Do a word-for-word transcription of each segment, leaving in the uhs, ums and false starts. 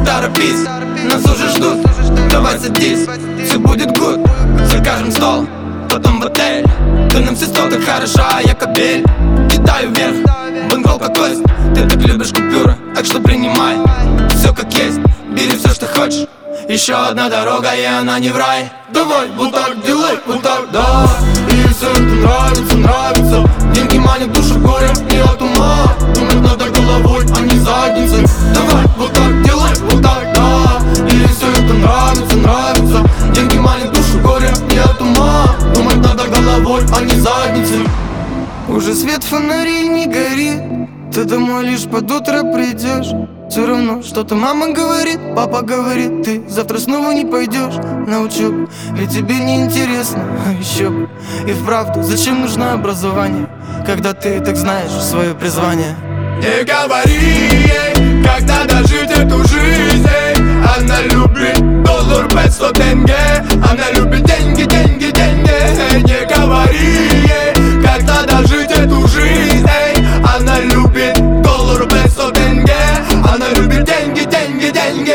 торопись, нас уже ждут. Давай садись, все будет гуд. Закажем стол, потом в отель. Ты нам все стол, так хороша, я кабель. Кидаю вверх, банколка кость. Ты так любишь купюры, так что принимай все как есть, бери все, что хочешь. Еще одна дорога, и она не в рай. Давай, вот так делай, вот так, да. И все это нравится, нравится. Деньги манят душу, горе не от ума. Думать надо головой, а не задницей. Давай, вот так делай, вот так, да. И все это нравится, нравится. Деньги манят душу, горе не от ума. Думать надо головой, а не задницей. Уже свет фонарей не горит, ты домой лишь под утро придешь. Все равно что-то мама говорит, папа говорит, ты завтра снова не пойдешь на учебу, ведь тебе не интересно, а еще бы. И вправду, зачем нужно образование, когда ты так знаешь свое призвание? Не говори ей, как надо жить эту жизнь, эй. Она любит доллар пятьсот тенге. Она любит деньги, деньги, деньги. Не говори ей, как надо жить эту жизнь, эй. Она любит доллар пятьсот тенге. Она любит деньги, деньги, деньги.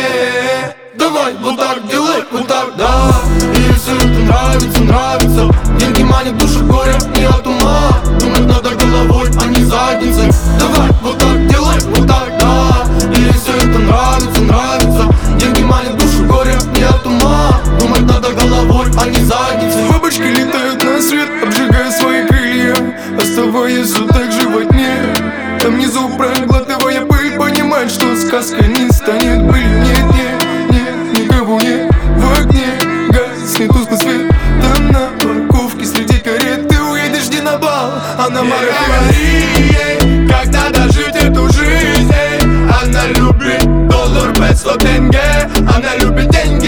Давай, вот так делай, вот так, да. И все это нравится, нравится. Деньги манят душу, горе не от ума. Думать надо головой, а не задницей. Давай, вот так делай, вот так, да. И все это нравится, нравится. Деньги манят душу, горе не от ума. Думать надо головой, а не задницей. Бабочки летают на свет, обжигая свои крылья, оставаясь все так же во тьме. Там внизу, проглатывая пыль, понимать, что сказка не станет былью. Нет, нет, нет, никого нет в окне, гаснет тусклый свет. Там на парковке среди карет ты уедешь не на бал, а на маркет. Не говори ей, как надо жить эту жизнь, эй. Она любит доллар пятьсот тенге. Она любит деньги.